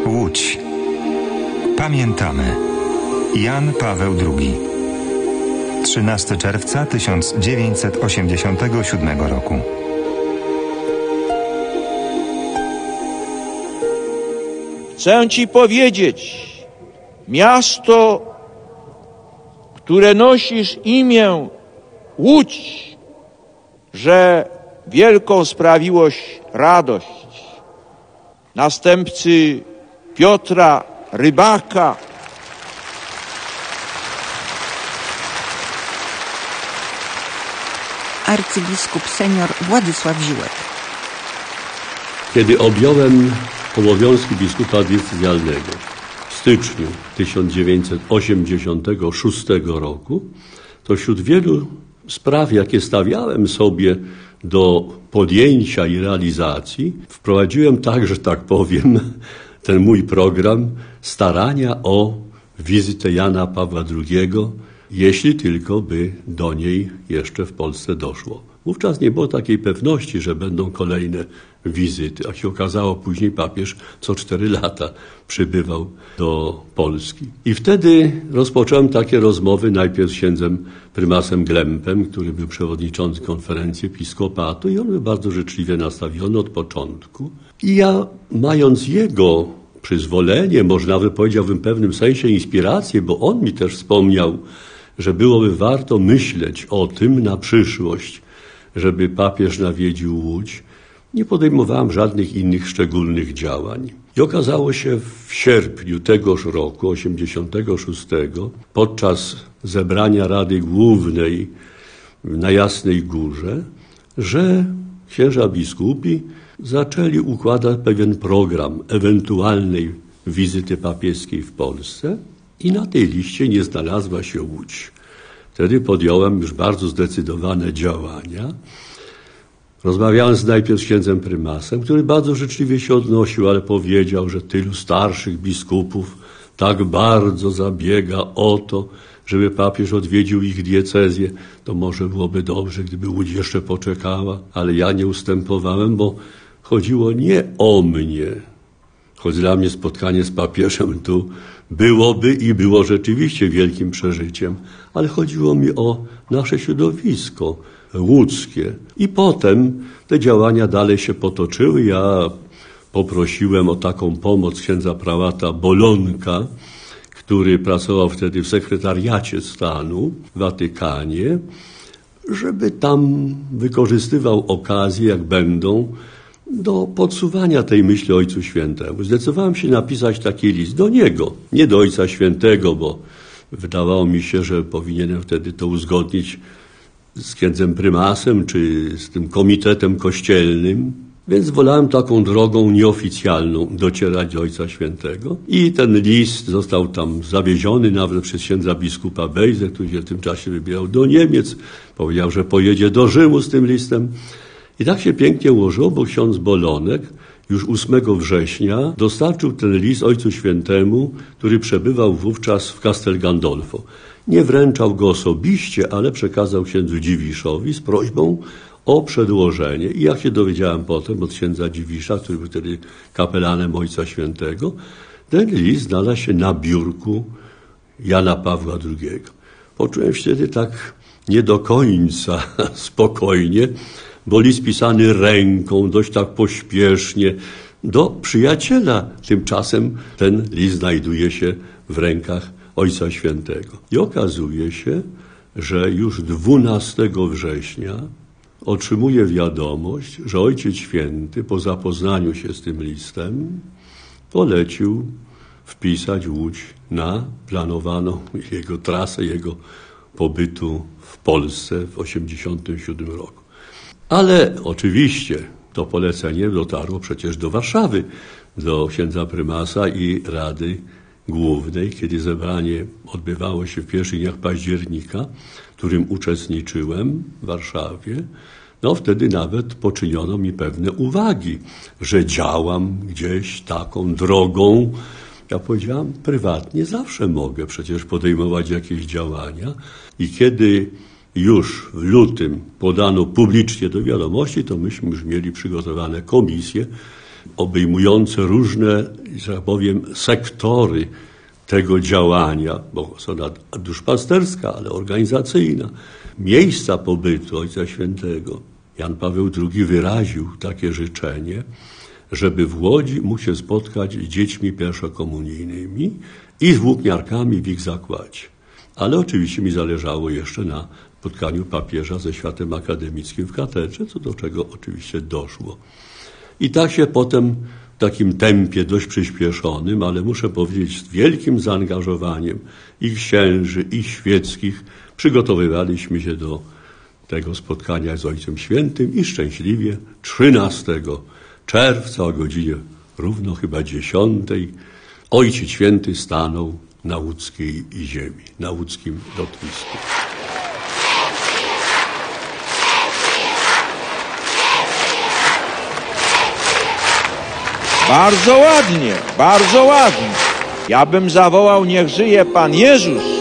Łódź. Pamiętamy. Jan Paweł II. 13 czerwca 1987 roku. Chcę Ci powiedzieć, miasto, które nosisz imię Łódź, że wielką sprawiłoś radość. Następcy Piotra Rybaka, arcybiskup senior Władysław Ziłek. Kiedy objąłem obowiązki biskupa diecezjalnego w styczniu 1986 roku, to wśród wielu spraw, jakie stawiałem sobie do podjęcia i realizacji, wprowadziłem także, tak powiem, ten mój program starania o wizytę Jana Pawła II, jeśli tylko by do niej jeszcze w Polsce doszło. Wówczas nie było takiej pewności, że będą kolejne wizyty, a się okazało, później papież co 4 lata przybywał do Polski. I wtedy rozpocząłem takie rozmowy najpierw z księdzem prymasem Glempem, który był przewodniczący konferencji episkopatu i on był bardzo życzliwie nastawiony od początku. I ja, mając jego przyzwolenie, można by powiedziałbym w pewnym sensie inspirację, bo on mi też wspomniał, że byłoby warto myśleć o tym na przyszłość, żeby papież nawiedził Łódź, nie podejmowałem żadnych innych szczególnych działań. I okazało się w sierpniu tegoż roku, 86, podczas zebrania Rady Głównej na Jasnej Górze, że księża biskupi zaczęli układać pewien program ewentualnej wizyty papieskiej w Polsce i na tej liście nie znalazła się Łódź. Wtedy podjąłem już bardzo zdecydowane działania. Rozmawiałem najpierw z księdzem prymasem, który bardzo życzliwie się odnosił, ale powiedział, że tylu starszych biskupów tak bardzo zabiega o to, żeby papież odwiedził ich diecezję, to może byłoby dobrze, gdyby Łódź jeszcze poczekała, ale ja nie ustępowałem, bo chodziło nie o mnie, choć dla mnie spotkanie z papieżem tu byłoby i było rzeczywiście wielkim przeżyciem, ale chodziło mi o nasze środowisko łódzkie. I potem te działania dalej się potoczyły. Ja poprosiłem o taką pomoc księdza prałata Bolonka, który pracował wtedy w sekretariacie stanu w Watykanie, żeby tam wykorzystywał okazję, jak będą, do podsuwania tej myśli Ojcu Świętemu. Zdecydowałem się napisać taki list do niego, nie do Ojca Świętego, bo wydawało mi się, że powinienem wtedy to uzgodnić z księdzem prymasem czy z tym komitetem kościelnym, więc wolałem taką drogą nieoficjalną docierać do Ojca Świętego. I ten list został tam zawieziony nawet przez księdza biskupa Bejzę, który się w tym czasie wybierał do Niemiec. Powiedział, że pojedzie do Rzymu z tym listem. I tak się pięknie ułożyło, bo ksiądz Bolonek już 8 września dostarczył ten list Ojcu Świętemu, który przebywał wówczas w Castel Gandolfo. Nie wręczał go osobiście, ale przekazał księdzu Dziwiszowi z prośbą o przedłożenie. I jak się dowiedziałem potem od księdza Dziwisza, który był wtedy kapelanem Ojca Świętego, ten list znalazł się na biurku Jana Pawła II. Poczułem się wtedy tak nie do końca spokojnie, bo list pisany ręką, dość tak pośpiesznie, do przyjaciela. Tymczasem ten list znajduje się w rękach Ojca Świętego. I okazuje się, że już 12 września otrzymuje wiadomość, że Ojciec Święty po zapoznaniu się z tym listem polecił wpisać Łódź na planowaną jego trasę, jego pobytu w Polsce w 1987 roku. Ale oczywiście to polecenie dotarło przecież do Warszawy, do księdza prymasa i Rady Głównej, kiedy zebranie odbywało się w pierwszych dniach października, w którym uczestniczyłem w Warszawie. No wtedy nawet poczyniono mi pewne uwagi, że działam gdzieś taką drogą. Ja powiedziałam, prywatnie zawsze mogę przecież podejmować jakieś działania. I kiedy już w lutym podano publicznie do wiadomości, to myśmy już mieli przygotowane komisje, obejmujące różne, że tak powiem, sektory tego działania, bo osoba duszpasterska, ale organizacyjna, miejsca pobytu Ojca Świętego. Jan Paweł II wyraził takie życzenie, żeby w Łodzi mógł się spotkać z dziećmi pierwszokomunijnymi i z włókniarkami w ich zakładzie. Ale oczywiście mi zależało jeszcze na spotkaniu papieża ze światem akademickim w katedrze, co do czego oczywiście doszło. I tak się potem w takim tempie dość przyspieszonym, ale muszę powiedzieć z wielkim zaangażowaniem i księży, i świeckich przygotowywaliśmy się do tego spotkania z Ojcem Świętym i szczęśliwie 13 czerwca o godzinie równo chyba 10 Ojciec Święty stanął na łódzkiej ziemi, na łódzkim lotnisku. Bardzo ładnie, bardzo ładnie. Ja bym zawołał: niech żyje Pan Jezus.